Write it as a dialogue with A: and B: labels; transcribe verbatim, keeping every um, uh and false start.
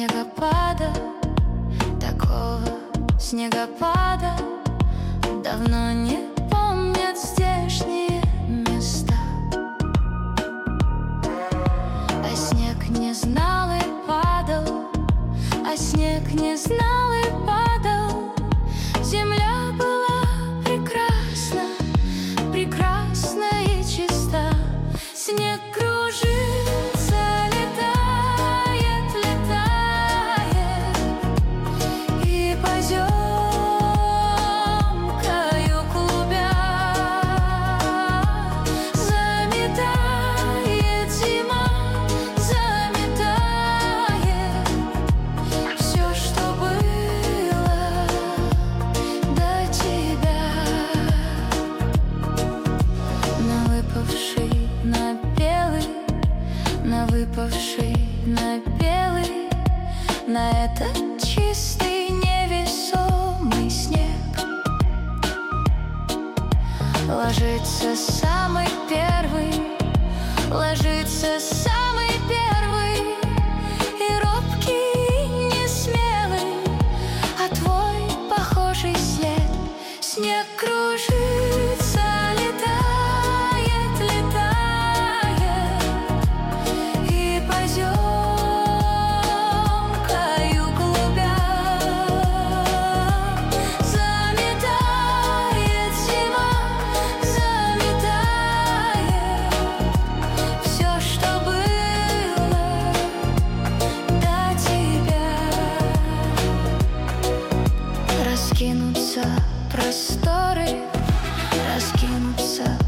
A: снегопада, такого снегопада давно не помнят здешние места. А снег не знал и падал, а снег не знал и падал. Земля была прекрасна, прекрасна и чиста. Снег кружится, летает, летает, и поземкою клубя заметает зима, заметает все, что было до тебя. На выпавший, на белый, на выпавший, на белый, на этот чистый невесомый снег ложится самый первый, ложится самый первый, и робкий, и несмелый, а твой похожий след. Снег кружится, летает, летает, и поземкою клубя заметает зима, заметает все, что было до тебя. Раскинутся просторы, раскинутся